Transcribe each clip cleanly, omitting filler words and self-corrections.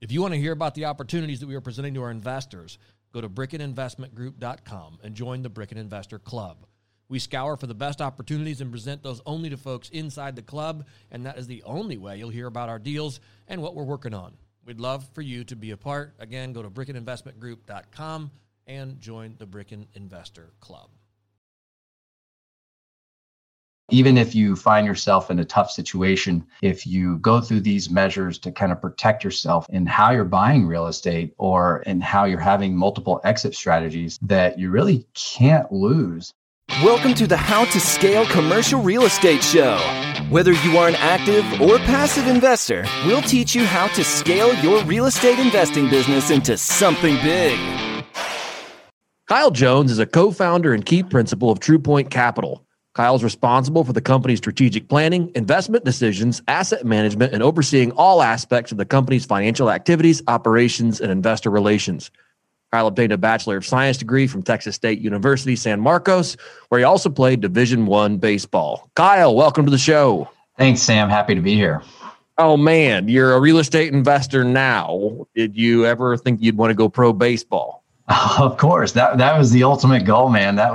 If you want to hear about the opportunities that we are presenting to our investors, go to BrickenInvestmentGroup.com and join the Bricken Investor Club. We scour for the best opportunities and present those only to folks inside the club, and that is the only way you'll hear about our deals and what we're working on. We'd love for you to be a part. Again, go to BrickenInvestmentGroup.com and join the Bricken Investor Club. Even if you find yourself in a tough situation, if you go through these measures to kind of protect yourself in how you're buying real estate or in how you're having multiple exit strategies, that you really can't lose. Welcome to the How to Scale Commercial Real Estate Show. Whether you are an active or passive investor, we'll teach you how to scale your real estate investing business into something big. Kyle Jones is a co-founder and key principal of TruePoint Capital. Kyle's responsible for the company's strategic planning, investment decisions, asset management, and overseeing all aspects of the company's financial activities, operations, and investor relations. Kyle obtained a Bachelor of Science degree from Texas State University, San Marcos, where he also played Division I baseball. Kyle, welcome to the show. Thanks, Sam. Happy to be here. Oh, man, you're a real estate investor now. Did you ever think you'd want to go pro baseball? Of course, that was the ultimate goal, man. That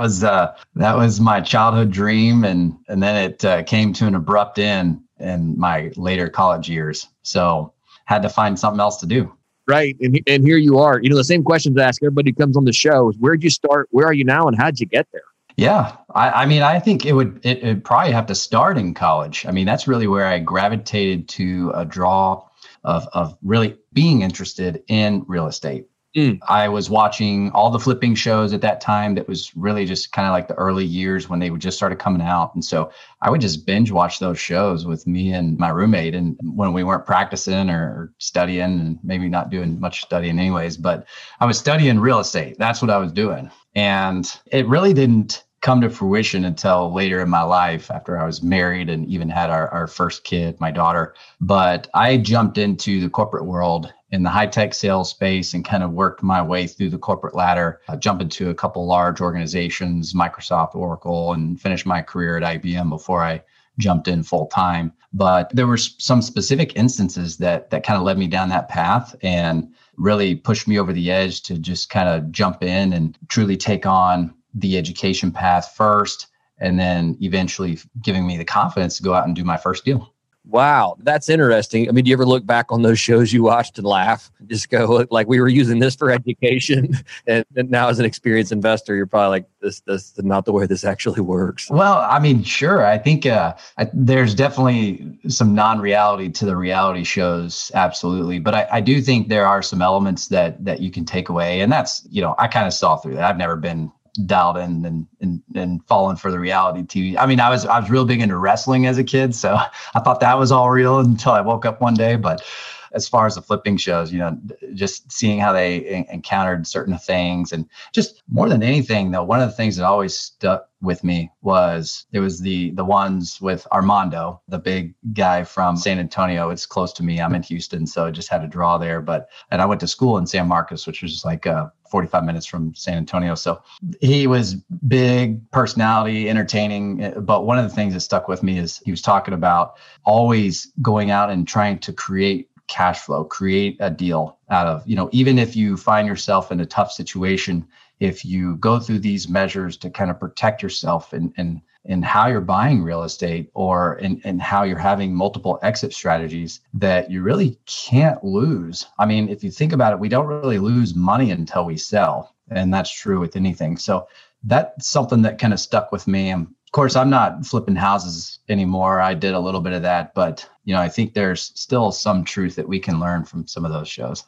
was my childhood dream, and then it came to an abrupt end in my later college years. So had to find something else to do. Right, and here you are. You know, the same questions I ask everybody who comes on the show is, where'd you start? Where are you now, and how'd you get there? Yeah, I mean, I think it'd probably have to start in college. I mean, that's really where I gravitated to a draw of really being interested in real estate. I was watching all the flipping shows at that time. That was really just kind of like the early years when they would just started coming out. And so I would just binge watch those shows with me and my roommate. And when we weren't practicing or studying, and maybe not doing much studying anyways, but I was studying real estate. That's what I was doing. And it really didn't come to fruition until later in my life, after I was married and even had our first kid, my daughter. But I jumped into the corporate world in the high-tech sales space and kind of worked my way through the corporate ladder, jumped into a couple large organizations, Microsoft, Oracle, and finished my career at IBM before I jumped in full time. But there were some specific instances that kind of led me down that path and really pushed me over the edge to just kind of jump in and truly take on the education path first, and then eventually giving me the confidence to go out and do my first deal. Wow, that's interesting. I mean, do you ever look back on those shows you watched and laugh? Just go, like, we were using this for education, and now as an experienced investor, you're probably like, this is not the way this actually works. Well, I mean, sure. I think there's definitely some non-reality to the reality shows, absolutely. But I do think there are some elements that you can take away, and that's, you know, I kind of saw through that. I've never been dialed in and fallen for the reality TV. I mean, I was real big into wrestling as a kid, so I thought that was all real until I woke up one day. But as far as the flipping shows, you know, just seeing how they encountered certain things, and just more than anything, though, one of the things that always stuck with me was the ones with Armando, the big guy from San Antonio. It's close to me. I'm in Houston, so I just had to draw there. And I went to school in San Marcos, which was like 45 minutes from San Antonio. So he was big personality, entertaining. But one of the things that stuck with me is he was talking about always going out and trying to create cash flow, create a deal out of, you know, even if you find yourself in a tough situation, if you go through these measures to kind of protect yourself in how you're buying real estate or in how you're having multiple exit strategies, that you really can't lose. I mean, if you think about it, we don't really lose money until we sell. And that's true with anything. So that's something that kind of stuck with me. And of course, I'm not flipping houses anymore. I did a little bit of that, but you know, I think there's still some truth that we can learn from some of those shows.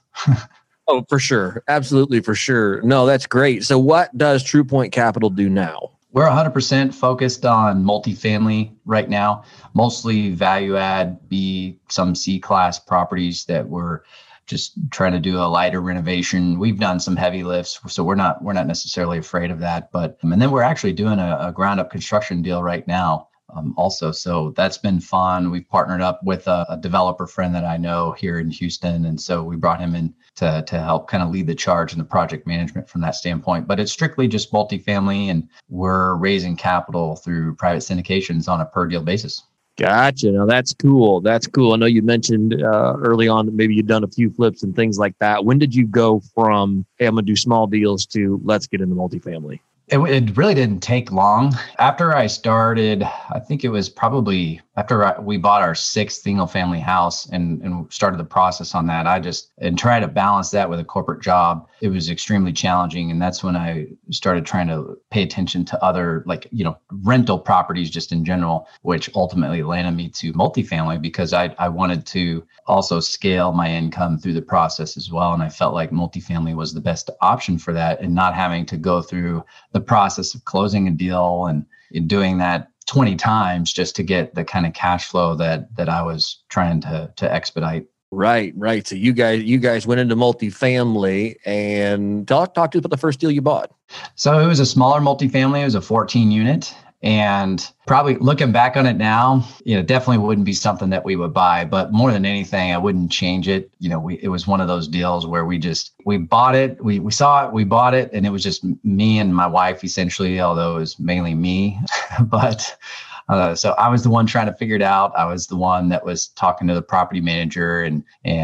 Oh, for sure. Absolutely, for sure. No, that's great. So what does TruePoint Capital do now? We're 100% focused on multifamily right now, mostly value add B, some C-class properties that we're just trying to do a lighter renovation. We've done some heavy lifts, so we're not necessarily afraid of that. But and then we're actually doing a ground up construction deal right now. Also, so that's been fun. We've partnered up with a developer friend that I know here in Houston, and so we brought him in to help kind of lead the charge in the project management from that standpoint. But it's strictly just multifamily, and we're raising capital through private syndications on a per deal basis. Gotcha. Now that's cool. That's cool. I know you mentioned early on that maybe you'd done a few flips and things like that. When did you go from, hey, I'm going to do small deals to let's get into multifamily? It really didn't take long. After I started, I think it was probably after we bought our sixth single family house and started the process on that, and try to balance that with a corporate job. It was extremely challenging. And that's when I started trying to pay attention to other, rental properties just in general, which ultimately landed me to multifamily because I wanted to also scale my income through the process as well. And I felt like multifamily was the best option for that, and not having to go through the process of closing a deal and doing that 20 times just to get the kind of cash flow that I was trying to expedite. Right. So you guys went into multifamily, and talk to us about the first deal you bought. So it was a smaller multifamily. It was a 14 unit. And probably looking back on it now, definitely wouldn't be something that we would buy. But more than anything, I wouldn't change it. It was one of those deals where we bought it, we saw it, we bought it, and it was just me and my wife essentially, although it was mainly me. But so I was the one trying to figure it out. I was the one that was talking to the property manager and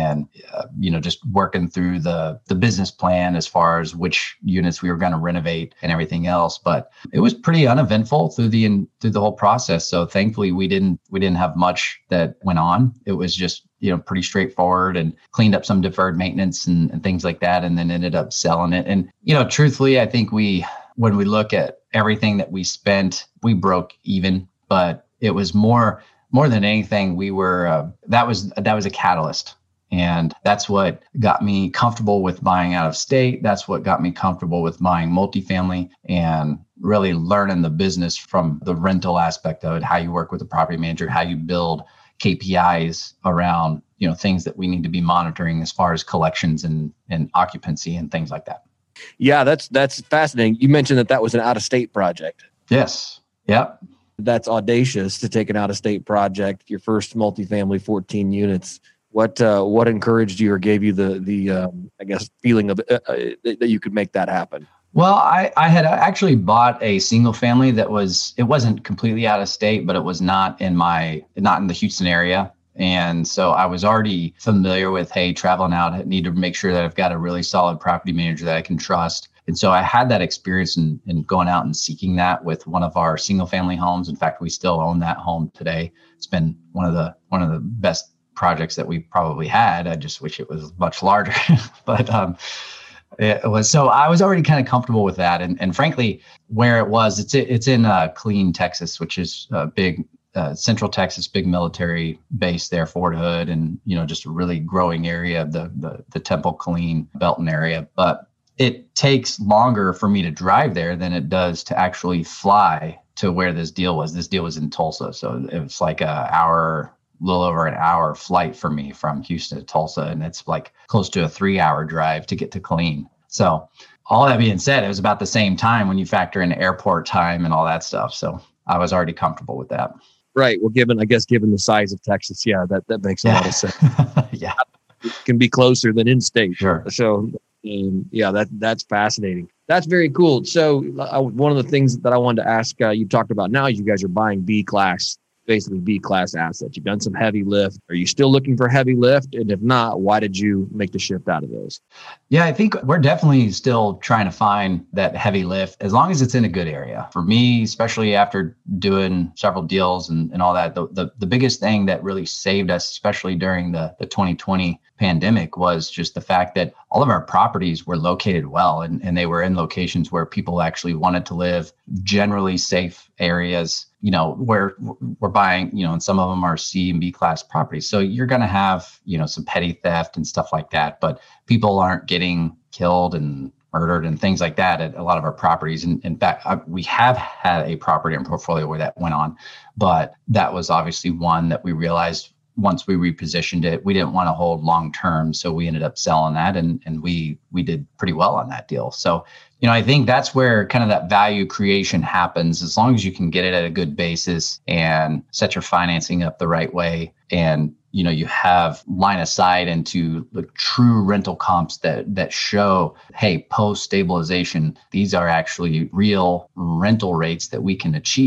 just working through the business plan as far as which units we were going to renovate and everything else. But it was pretty uneventful through the whole process. So thankfully we didn't have much that went on. It was just pretty straightforward, and cleaned up some deferred maintenance and things like that, and then ended up selling it. And truthfully, I think when we look at everything that we spent, we broke even. But it was more than anything, we were that was a catalyst. And that's what got me comfortable with buying out of state. That's what got me comfortable with buying multifamily and really learning the business from the rental aspect of it, how you work with the property manager, how you build KPIs around, things that we need to be monitoring as far as collections and occupancy and things like that. Yeah, that's fascinating. You mentioned that was an out-of-state project. Yes. Yep. That's audacious to take an out-of-state project, your first multifamily 14 units. What encouraged you or gave you the feeling of that you could make that happen? Well, I had actually bought a single family it wasn't completely out of state, but it was not in the Houston area. And so I was already familiar with, hey, traveling out, I need to make sure that I've got a really solid property manager that I can trust. And so I had that experience in going out and seeking that with one of our single family homes. In fact, we still own that home today. It's been one of the best projects that we probably had. I just wish it was much larger, but it was. So I was already kind of comfortable with that. And frankly, where it was, it's in Killeen, Texas, which is a big Central Texas, big military base there, Fort Hood, and just a really growing area of the Temple, Killeen, Belton area. But it takes longer for me to drive there than it does to actually fly to where this deal was. This deal was in Tulsa. So it was like a little over an hour flight for me from Houston to Tulsa. And it's like close to a 3-hour drive to get to Killeen. So all that being said, it was about the same time when you factor in airport time and all that stuff. So I was already comfortable with that. Right. Well, given the size of Texas, yeah, that makes a lot of sense. Yeah. It can be closer than in state. Sure. So that's fascinating. That's very cool. So one of the things that I wanted to ask you talked about now is you guys are buying B-class assets. You've done some heavy lift. Are you still looking for heavy lift? And if not, why did you make the shift out of those? Yeah, I think we're definitely still trying to find that heavy lift as long as it's in a good area. For me, especially after doing several deals and all that, the biggest thing that really saved us, especially during the 2020 pandemic, was just the fact that all of our properties were located well and they were in locations where people actually wanted to live, generally safe areas, where we're buying, and some of them are C and B class properties. So you're going to have, some petty theft and stuff like that, but people aren't getting killed and murdered and things like that at a lot of our properties. And in fact, we have had a property in portfolio where that went on, but that was obviously one that we realized once we repositioned it, we didn't want to hold long term. So we ended up selling that and we did pretty well on that deal. So, I think that's where kind of that value creation happens. As long as you can get it at a good basis and set your financing up the right way. And, you have line of sight into the true rental comps that show, hey, post stabilization, these are actually real rental rates that we can achieve.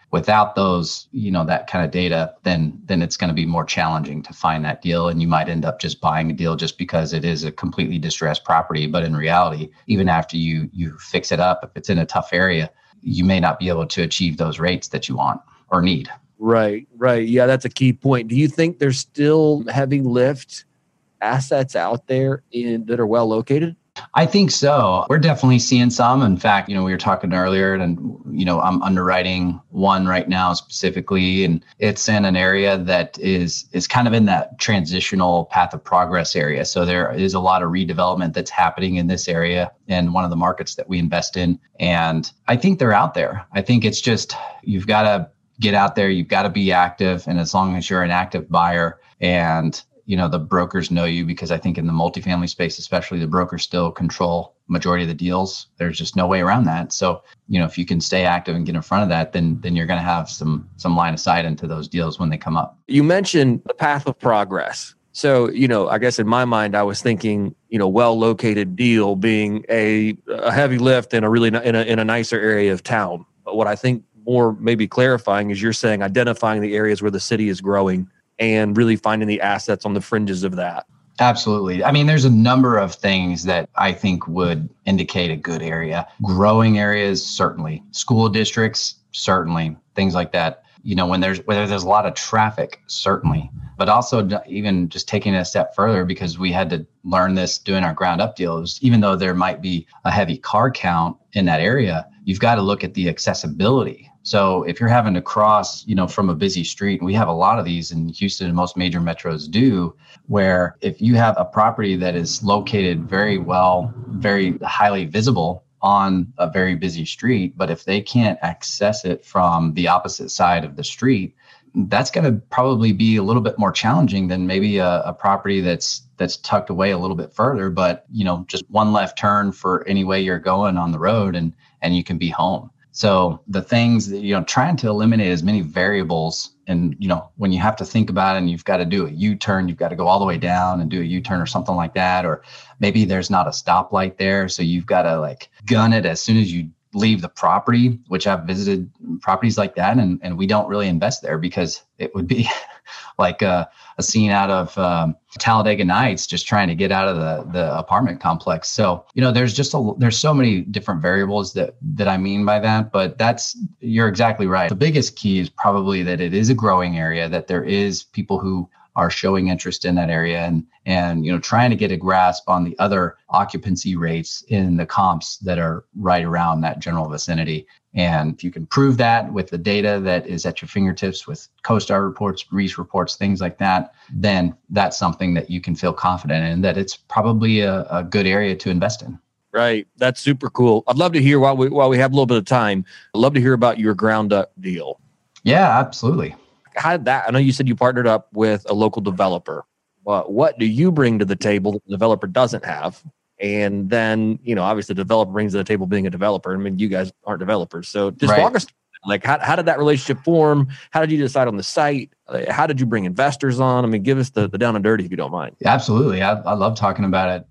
without those, that kind of data, then it's going to be more challenging to find that deal. And you might end up just buying a deal just because it is a completely distressed property. But in reality, even after you fix it up, if it's in a tough area, you may not be able to achieve those rates that you want or need. Right. Yeah, that's a key point. Do you think there's still heavy lift assets out there that are well located? I think so. We're definitely seeing some. In fact, we were talking earlier and, I'm underwriting one right now specifically, and it's in an area that is kind of in that transitional path of progress area. So there is a lot of redevelopment that's happening in this area and one of the markets that we invest in. And I think they're out there. I think it's just, you've got to get out there, you've got to be active. And as long as you're an active buyer and the brokers know you, because I think in the multifamily space, especially, the brokers still control majority of the deals. There's just no way around that. So, if you can stay active and get in front of that, then you're going to have some line of sight into those deals when they come up. You mentioned the path of progress. So, I guess in my mind, I was thinking, well-located deal being a heavy lift in a really in a nicer area of town. But what I think more maybe clarifying is you're saying identifying the areas where the city is growing and really finding the assets on the fringes of that. Absolutely. I mean, there's a number of things that I think would indicate a good area. Growing areas, certainly. School districts, certainly. Things like that. Whether there's a lot of traffic, certainly. But also even just taking it a step further, because we had to learn this doing our ground up deals, even though there might be a heavy car count in that area, you've got to look at the accessibility. So if you're having to cross, from a busy street, and we have a lot of these in Houston and most major metros do, where if you have a property that is located very well, very highly visible on a very busy street, but if they can't access it from the opposite side of the street, that's going to probably be a little bit more challenging than maybe a property that's tucked away a little bit further, but just one left turn for any way you're going on the road and you can be home. So the things that, trying to eliminate as many variables, and, when you have to think about it and you've got to do a U-turn, you've got to go all the way down and do a U-turn or something like that. Or maybe there's not a stoplight there. So you've got to gun it as soon as you leave the property, which I've visited properties like that. And we don't really invest there because it would be like a scene out of Talladega Nights, just trying to get out of the apartment complex. So, there's so many different variables that I mean by that, but you're exactly right. The biggest key is probably that it is a growing area, that there is people who are showing interest in that area and trying to get a grasp on the other occupancy rates in the comps that are right around that general vicinity. And if you can prove that with the data that is at your fingertips with CoStar reports, Reis reports, things like that, then that's something that you can feel confident in, that it's probably a good area to invest in. Right. That's super cool. I'd love to hear, while we have a little bit of time, I'd love to hear about your ground up deal. Yeah, absolutely. How did that? I know you said you partnered up with a local developer. What do you bring to the table that the developer doesn't have? And then, obviously the developer brings to the table being a developer. I mean, you guys aren't developers. So just walk us through, how did that relationship form? How did you decide on the site? How did you bring investors on? I mean, give us the down and dirty if you don't mind. Absolutely. I love talking about it.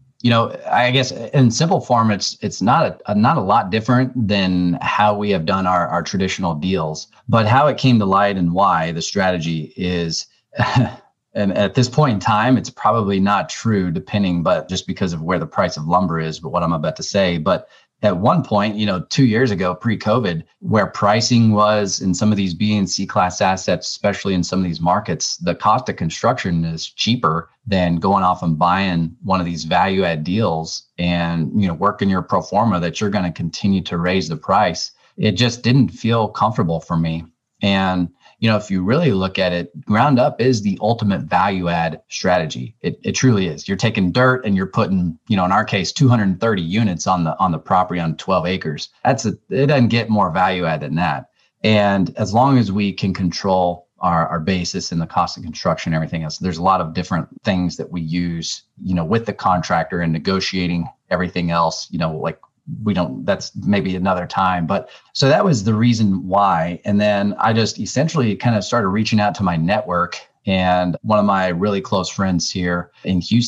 I guess in simple form, it's not a lot different than how we have done our traditional deals, but how it came to light and why the strategy is, and at this point in time, it's probably not true but just because of where the price of lumber is, but what I'm about to say. But at one point, 2 years ago, pre-COVID, where pricing was in some of these B and C class assets, especially in some of these markets, the cost of construction is cheaper than going off and buying one of these value add deals and, working your pro forma that you're going to continue to raise the price. It just didn't feel comfortable for me. And if you really look at it, ground up is the ultimate value add strategy. It truly is. You're taking dirt and you're putting, in our case, 230 units on the property on 12 acres. It doesn't get more value add than that. And as long as we can control our basis and the cost of construction, everything else, there's a lot of different things that we use, with the contractor and negotiating everything else, that's maybe another time. But so that was the reason why. And then I just essentially kind of started reaching out to my network, and one of my really close friends here in Houston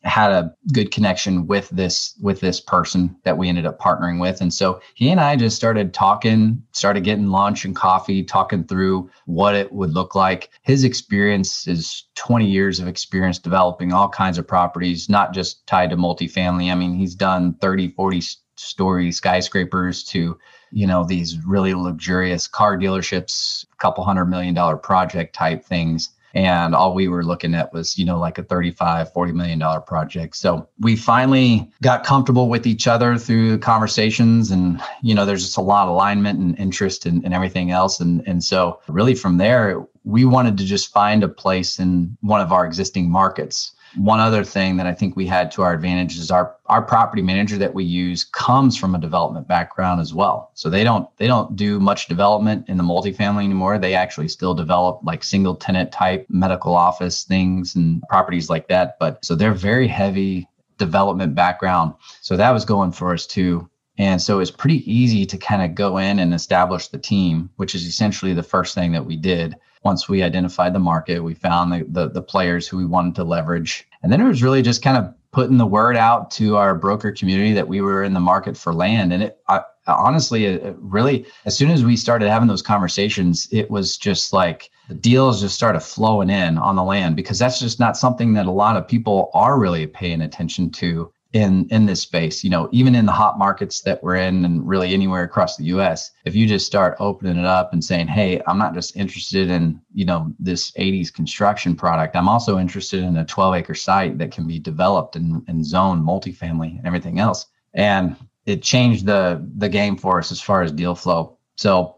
had a good connection with this person that we ended up partnering with. And so he and I just started getting lunch and coffee, talking through what it would look like. His experience is 20 years of experience developing all kinds of properties, not just tied to multifamily. I mean, he's done 30, 40 story skyscrapers to, these really luxurious car dealerships, a couple $100 million project type things. And all we were looking at was, like a $35, $40 million project. So we finally got comfortable with each other through conversations, and, there's just a lot of alignment and interest and everything else. And so really from there, we wanted to just find a place in one of our existing markets. One other thing that I think we had to our advantage is our property manager that we use comes from a development background as well. So they don't do much development in the multifamily anymore. They actually still develop like single tenant type medical office things and properties like that. But so they're very heavy development background. So that was going for us too. And so it's pretty easy to kind of go in and establish the team, which is essentially the first thing that we did. Once we identified the market, we found the players who we wanted to leverage. And then it was really just kind of putting the word out to our broker community that we were in the market for land. And honestly, really, as soon as we started having those conversations, it was just like the deals just started flowing in on the land, because that's just not something that a lot of people are really paying attention to in this space. Even in the hot markets that we're in and really anywhere across the US, if you just start opening it up and saying, hey, I'm not just interested in, this 80s construction product. I'm also interested in a 12-acre site that can be developed and zoned multifamily and everything else. And it changed the game for us as far as deal flow. So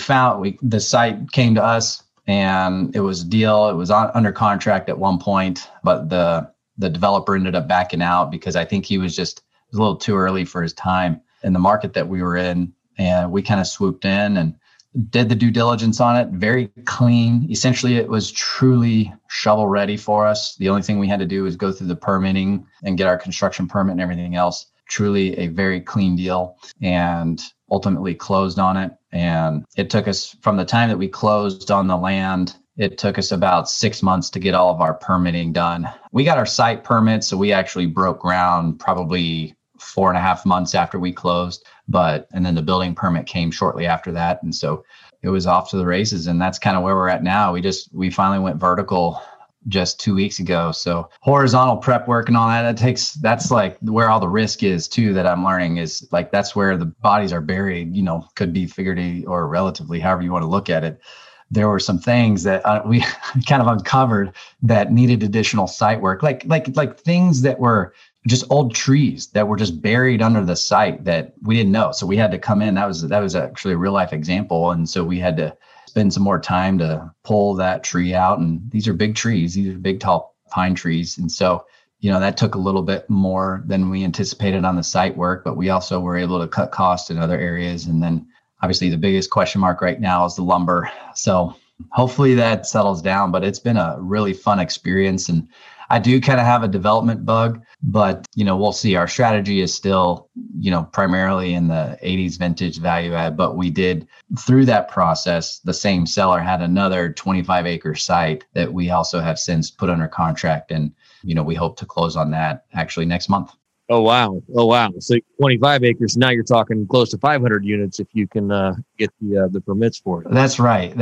the site came to us, and it was a deal. It was under contract at one point, but the developer ended up backing out because I think he was a little too early for his time in the market that we were in. And we kind of swooped in and did the due diligence on it. Very clean. Essentially, it was truly shovel ready for us. The only thing we had to do was go through the permitting and get our construction permit and everything else. Truly a very clean deal, and ultimately closed on it. And it took us, from the time that we closed on the land, it took us about 6 months to get all of our permitting done. We got our site permit, so we actually broke ground probably 4.5 months after we closed. And then the building permit came shortly after that. And so it was off to the races. And that's kind of where we're at now. We finally went vertical just 2 weeks ago. So horizontal prep work and all that, that's like where all the risk is too, that I'm learning, is like, that's where the bodies are buried, could be figuratively or relatively, however you want to look at it. There were some things that we kind of uncovered that needed additional site work, like things that were just old trees that were just buried under the site that we didn't know. So we had to come in. That was actually a real life example. And so we had to spend some more time to pull that tree out. And these are big trees. These are big, tall pine trees. And so, that took a little bit more than we anticipated on the site work, but we also were able to cut costs in other areas. And then obviously the biggest question mark right now is the lumber. So hopefully that settles down, but it's been a really fun experience. And I do kind of have a development bug, but, we'll see. Our strategy is still, primarily in the 80s vintage value add, but we did, through that process, the same seller had another 25-acre site that we also have since put under contract. And, we hope to close on that actually next month. Oh, wow. So 25 acres. Now you're talking close to 500 units if you can get the permits for it. That's right.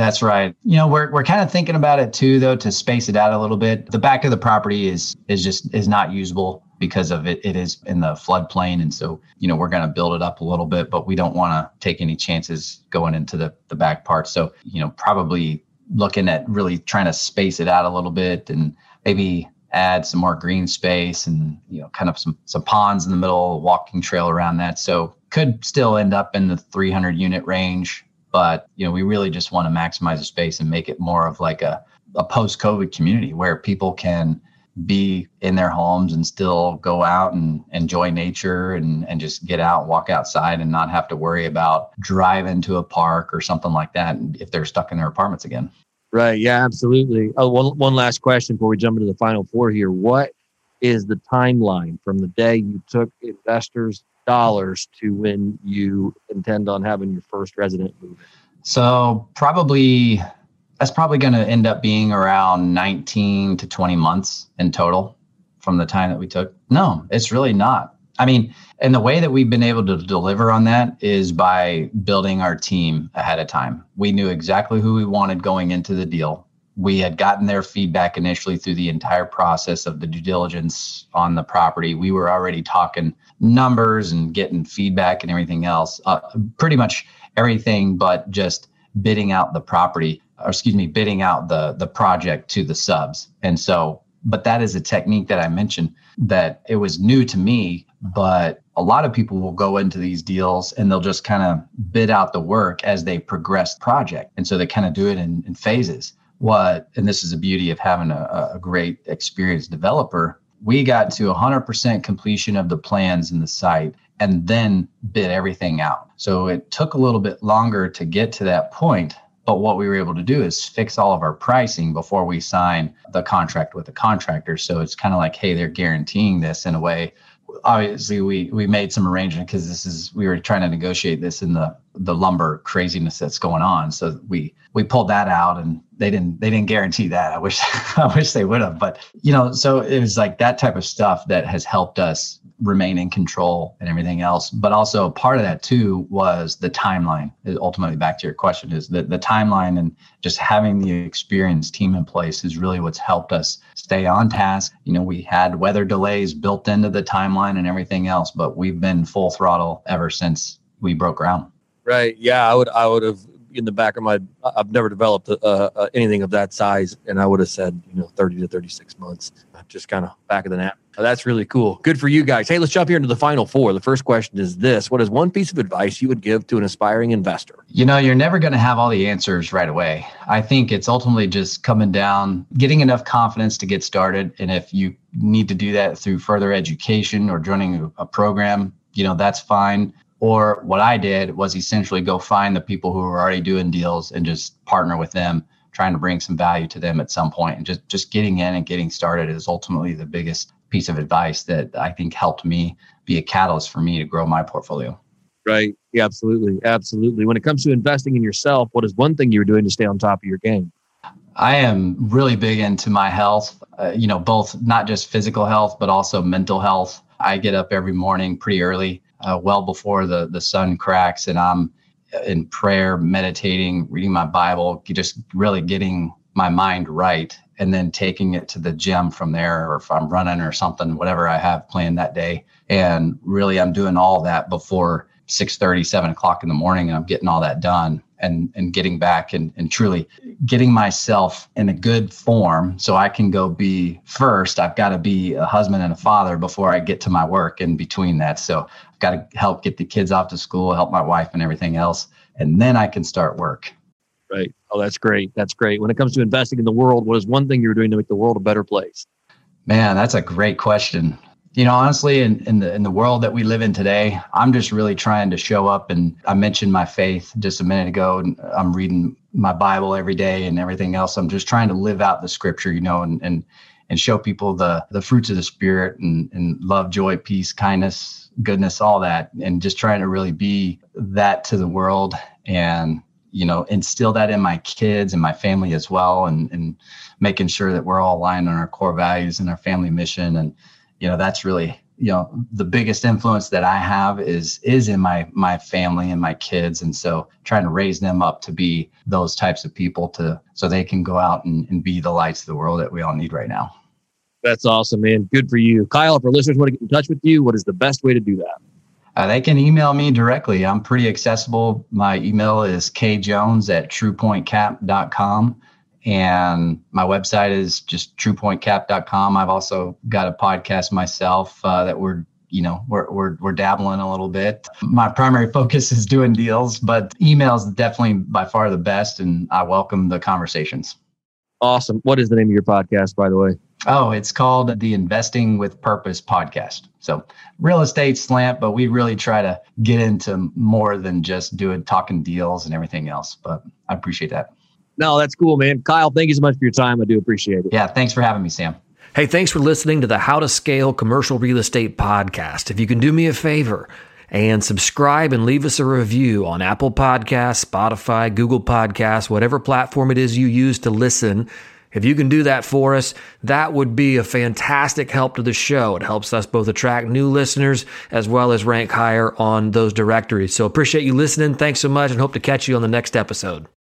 We're kind of thinking about it too, though, to space it out a little bit. The back of the property is not usable because of it. It is in the floodplain. And so, we're going to build it up a little bit, but we don't want to take any chances going into the back part. So, probably looking at really trying to space it out a little bit and maybe add some more green space and, kind of some ponds in the middle, walking trail around that. So could still end up in the 300 unit range, but, we really just want to maximize the space and make it more of like a post-COVID community where people can be in their homes and still go out and enjoy nature and just get out, walk outside and not have to worry about driving to a park or something like that if they're stuck in their apartments again. Right. Yeah, absolutely. Oh, one last question before we jump into the final four here. What is the timeline from the day you took investors' dollars to when you intend on having your first resident move in? So that's probably going to end up being around 19 to 20 months in total from the time that we took? No, it's really not. I mean, and the way that we've been able to deliver on that is by building our team ahead of time. We knew exactly who we wanted going into the deal. We had gotten their feedback initially through the entire process of the due diligence on the property. We were already talking numbers and getting feedback and everything else, pretty much everything but just bidding out the property, bidding out the project to the subs. And so, but that is a technique that I mentioned that it was new to me, but a lot of people will go into these deals and they'll just kind of bid out the work as they progress the project. And so they kind of do it in phases. And this is the beauty of having a great experienced developer, we got to 100% completion of the plans in the site and then bid everything out. So it took a little bit longer to get to that point. But what we were able to do is fix all of our pricing before we sign the contract with the contractor. So it's kind of like, hey, they're guaranteeing this in a way. Obviously, we made some arrangement because we were trying to negotiate this in the lumber craziness that's going on. So we pulled that out, and they didn't guarantee that. I wish they would have. But so it was like that type of stuff that has helped us remain in control and everything else. But also part of that too was the timeline. Ultimately, back to your question, is the timeline, and just having the experienced team in place is really what's helped us stay on task. We had weather delays built into the timeline and everything else, but we've been full throttle ever since we broke ground. Right. Yeah. I would have, in the back of I've never developed anything of that size, and I would have said 30 to 36 months, just kind of back of the net. That's really cool. Good for you guys. Hey, let's jump here into the final four. The first question is this: what is one piece of advice you would give to an aspiring investor? You're never going to have all the answers right away. I think it's ultimately just coming down, getting enough confidence to get started. And if you need to do that through further education or joining a program, that's fine. Or what I did was essentially go find the people who were already doing deals and just partner with them, trying to bring some value to them at some point. And just getting in and getting started is ultimately the biggest piece of advice that I think helped me be a catalyst for me to grow my portfolio. Right. Yeah, absolutely. Absolutely. When it comes to investing in yourself, what is one thing you're doing to stay on top of your game? I am really big into my health, both not just physical health, but also mental health. I get up every morning pretty early, well before the sun cracks, and I'm in prayer, meditating, reading my Bible, just really getting my mind right, and then taking it to the gym from there, or if I'm running or something, whatever I have planned that day. And really, I'm doing all that before 6:30, 7 o'clock in the morning, and I'm getting all that done and getting back and truly getting myself in a good form so I can go be first. I've got to be a husband and a father before I get to my work in between that. So I've got to help get the kids off to school, help my wife and everything else, and then I can start work. Right. Oh, that's great. That's great. When it comes to investing in the world, what is one thing you're doing to make the world a better place? Man, that's a great question. Honestly, in the world that we live in today, I'm just really trying to show up. And I mentioned my faith just a minute ago, and I'm reading my Bible every day and everything else. I'm just trying to live out the scripture, and show people the fruits of the Spirit and love, joy, peace, kindness, goodness, all that, and just trying to really be that to the world, and instill that in my kids and my family as well, and making sure that we're all aligned on our core values and our family mission. And that's really, the biggest influence that I have is in my family and my kids. And so trying to raise them up to be those types of people so they can go out and be the lights of the world that we all need right now. That's awesome, man. Good for you. Kyle, if our listeners want to get in touch with you, what is the best way to do that? They can email me directly. I'm pretty accessible. My email is kjones@truepointcap.com. And my website is just truepointcap.com. I've also got a podcast myself that we're dabbling a little bit. My primary focus is doing deals, but email is definitely by far the best, and I welcome the conversations. Awesome. What is the name of your podcast, by the way? Oh, it's called the Investing with Purpose podcast. So real estate slant, but we really try to get into more than just talking deals and everything else. But I appreciate that. No, that's cool, man. Kyle, thank you so much for your time. I do appreciate it. Yeah, thanks for having me, Sam. Hey, thanks for listening to the How to Scale Commercial Real Estate podcast. If you can do me a favor and subscribe and leave us a review on Apple Podcasts, Spotify, Google Podcasts, whatever platform it is you use to listen, If you can do that for us, that would be a fantastic help to the show. It helps us both attract new listeners as well as rank higher on those directories. So appreciate you listening. Thanks so much and hope to catch you on the next episode.